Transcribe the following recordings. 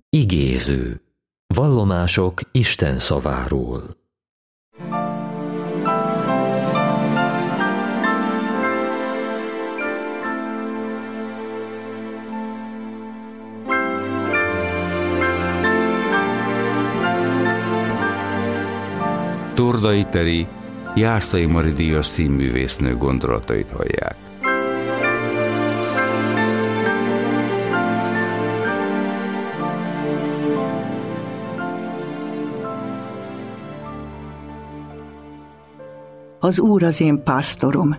Igéző. Vallomások Isten szaváról. Tordai Teri, Jászai Mari díjas színművésznő gondolatait hallják. Az Úr az én pásztorom.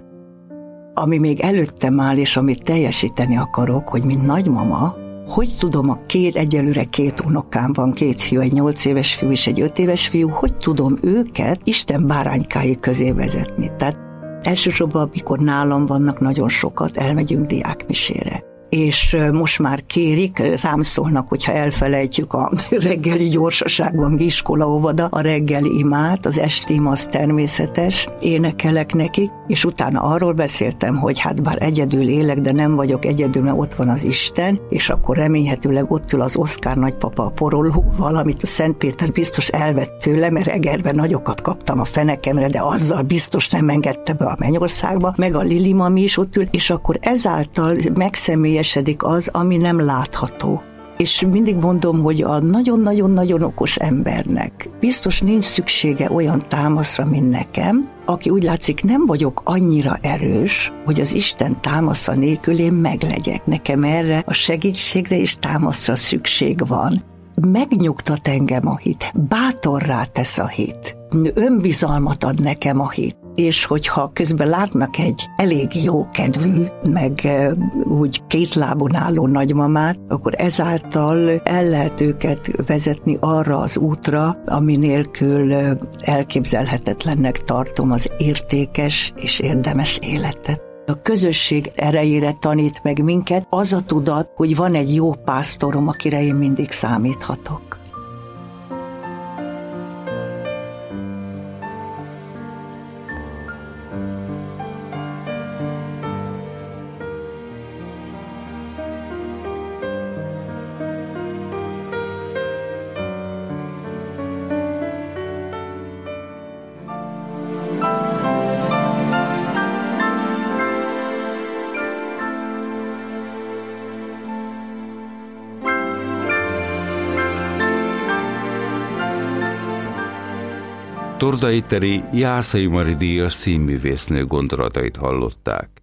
Ami még előttem áll, és amit teljesíteni akarok, hogy mint nagymama, hogy tudom egyelőre 2 unokám van, 2 fiú, egy 8 éves fiú és egy 5 éves fiú, hogy tudom őket Isten báránykái közé vezetni. Tehát elsősorban, amikor nálam vannak, nagyon sokat elmegyünk diákmisére. És most már kérik, rám szólnak, hogyha elfelejtjük a reggeli gyorsaságban, iskola, óvoda, a reggeli imát, az esti ima az természetes, énekelek nekik, és utána arról beszéltem, hogy hát bár egyedül élek, de nem vagyok egyedül, mert ott van az Isten, és akkor remélhetőleg ott ül az Oszkár nagypapa a porollóval, amit a Szent Péter biztos elvett tőle, mert Egerben nagyokat kaptam a fenekemre, de azzal biztos nem engedte be a mennyországba, meg a Lili mami is ott ül, és akkor ezáltal megszemelyesedik az, ami nem látható. És mindig mondom, hogy a nagyon-nagyon-nagyon okos embernek biztos nincs szüksége olyan támaszra, mint nekem, aki úgy látszik, nem vagyok annyira erős, hogy az Isten támasza nélkül én meglegyek. Nekem erre a segítségre és támaszra szükség van. Megnyugtat engem a hit, bátorrá tesz a hit, önbizalmat ad nekem a hit. És hogyha közben látnak egy elég jókedvű, meg úgy 2 lábon álló nagymamát, akkor ezáltal el lehet őket vezetni arra az útra, ami nélkül elképzelhetetlennek tartom az értékes és érdemes életet. A közösség erejére tanít meg minket az a tudat, hogy van egy jó pásztorom, akire én mindig számíthatok. Tordai Teri, Jászai Mari díjas színművésznő gondolatait hallották.